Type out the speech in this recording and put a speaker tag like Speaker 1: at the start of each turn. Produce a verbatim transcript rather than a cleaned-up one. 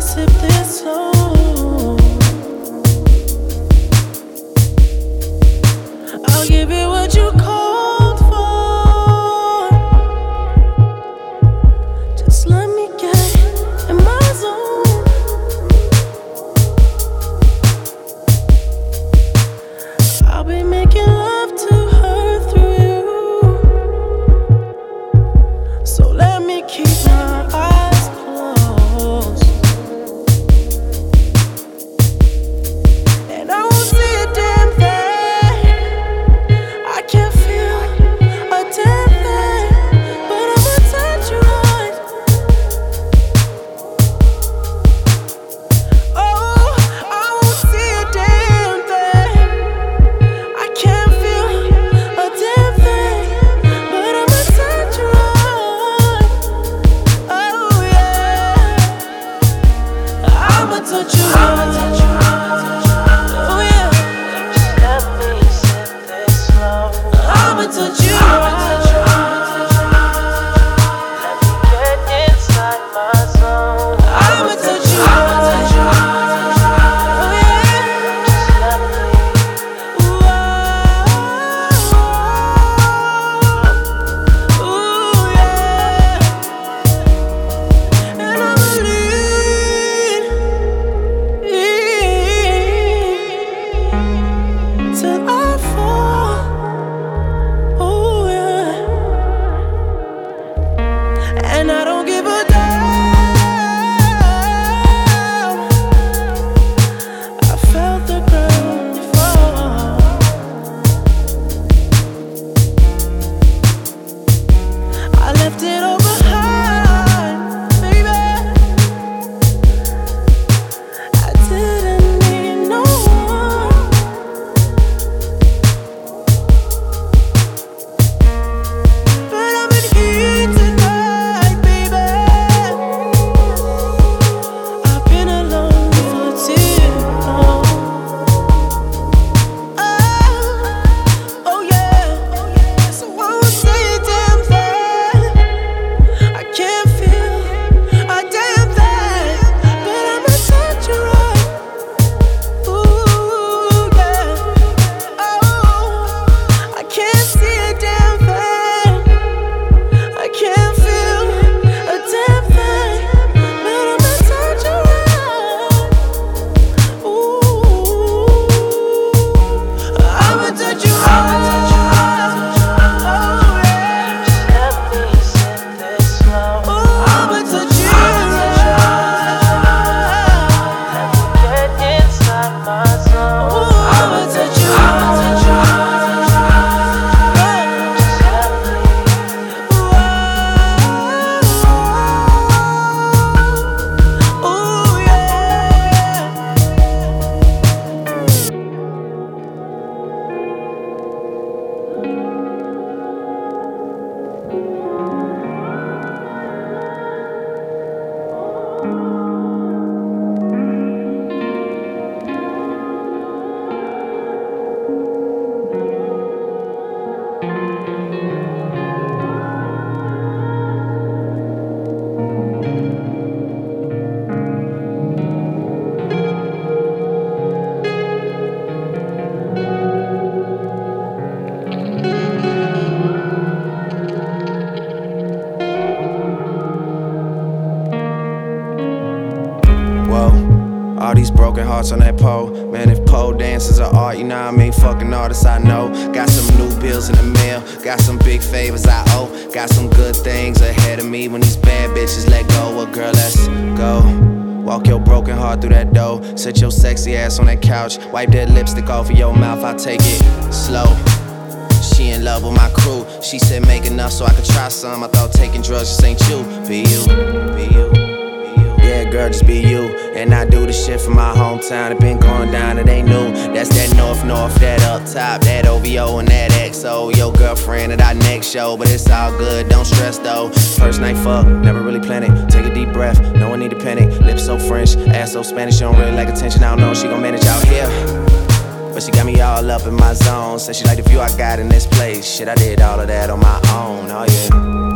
Speaker 1: sip this slow. I'll give you what you called for. Just let me get in my zone. I'll be making love to her through you. So let me keep my eyes closed, and I won't see a damn thing. I can't feel a damn thing, but I'ma touch you right. Oh, I won't see a damn thing. I can't feel a damn thing, but I'ma touch you right. Oh yeah, I'ma touch you right. Oh yeah, let me sip this slow. I'ma touch you right. Let me get inside my zone. I'ma touch you right. Oh yeah, let me. Ooh, oh, ooh yeah, and I'ma lead till I fall. Oh yeah, and I don't give a damn. I felt the ground fall. I left it all behind, baby. I didn't need no one, but I'm in heat tonight, baby. I've been alone for too long. Oh, oh yeah. So I won't say a damn thing. I can't feel a damn thing, but I'ma touch you right. Ooh yeah. Oh, I can't see a damn thing. I can't feel a damn thing, but I'ma touch you right. Ooh, I'ma touch you right. Oh yeah, let me sip this slow. Ooh, I'ma touch you right. Let me get inside my zone. Ooh, I'ma touch you right. Ooh yeah.
Speaker 2: Whoa, all these broken hearts on that pole. Man, if pole dances are art, you know what I mean? Fucking artists I know. Got some new bills in the mail, got some big favors I owe. Got some good things ahead of me when these bad bitches let go. Well, girl, let's go. Walk your broken heart through that door. Sit your sexy ass on that couch. Wipe that lipstick off of your mouth, I'll take it slow. She in love with my crew. She said make enough so I could try some. I thought taking drugs just ain't you. Be you, be you, be you. Yeah, girl, just be you. And I do the shit from my hometown. It been going down, it ain't new. That's that north, north, that up top, that O V O and that X O. Your girlfriend at our next show, but it's all good, don't stress though. First night fuck, never really planned it. Take a deep breath, no one need to panic. Lips so French, ass so Spanish, she don't really like attention. I don't know if she gon' manage out here, but she got me all up in my zone. Said she like the view I got in this place. Shit, I did all of that on my own, oh yeah.